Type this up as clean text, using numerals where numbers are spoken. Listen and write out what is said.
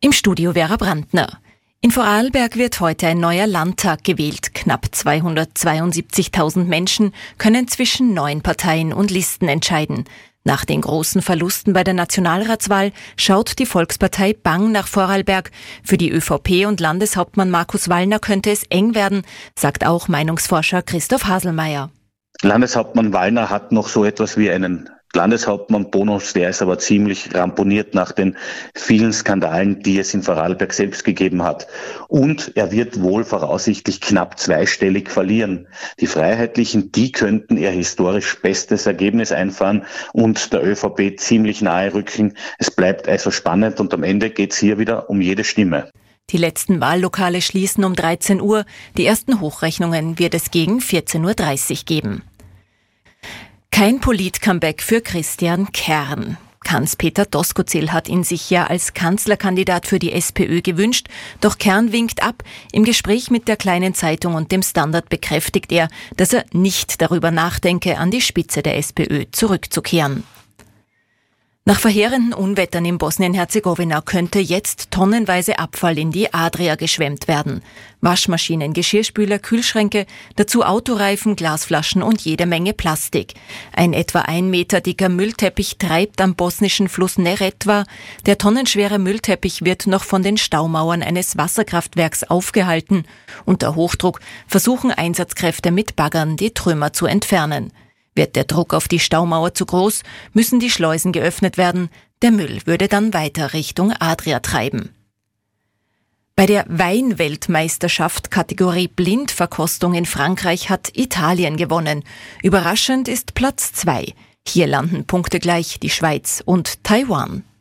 Im Studio Vera Brandner. In Vorarlberg wird heute ein neuer Landtag gewählt. Knapp 272.000 Menschen können zwischen 9 Parteien und Listen entscheiden. Nach den großen Verlusten bei der Nationalratswahl schaut die Volkspartei bang nach Vorarlberg. Für die ÖVP und Landeshauptmann Markus Wallner könnte es eng werden, sagt auch Meinungsforscher Christoph Haselmeier. Landeshauptmann Wallner hat noch so etwas wie einen Landeshauptmann-Bonus, der ist aber ziemlich ramponiert nach den vielen Skandalen, die es in Vorarlberg selbst gegeben hat. Und er wird wohl voraussichtlich knapp zweistellig verlieren. Die Freiheitlichen, die könnten ihr historisch bestes Ergebnis einfahren und der ÖVP ziemlich nahe rücken. Es bleibt also spannend und am Ende geht es hier wieder um jede Stimme. Die letzten Wahllokale schließen um 13 Uhr. Die ersten Hochrechnungen wird es gegen 14.30 Uhr geben. Kein Polit-Comeback für Christian Kern. Hans-Peter Doskozil hat ihn sich ja als Kanzlerkandidat für die SPÖ gewünscht, doch Kern winkt ab. Im Gespräch mit der Kleinen Zeitung und dem Standard bekräftigt er, dass er nicht darüber nachdenke, an die Spitze der SPÖ zurückzukehren. Nach verheerenden Unwettern in Bosnien-Herzegowina könnte jetzt tonnenweise Abfall in die Adria geschwemmt werden. Waschmaschinen, Geschirrspüler, Kühlschränke, dazu Autoreifen, Glasflaschen und jede Menge Plastik. Ein etwa 1 Meter dicker Müllteppich treibt am bosnischen Fluss Neretva. Der tonnenschwere Müllteppich wird noch von den Staumauern eines Wasserkraftwerks aufgehalten. Unter Hochdruck versuchen Einsatzkräfte mit Baggern die Trümmer zu entfernen. Wird der Druck auf die Staumauer zu groß, müssen die Schleusen geöffnet werden. Der Müll würde dann weiter Richtung Adria treiben. Bei der Weinweltmeisterschaft Kategorie Blindverkostung in Frankreich hat Italien gewonnen. Überraschend ist Platz 2. Hier landen punktegleich die Schweiz und Taiwan.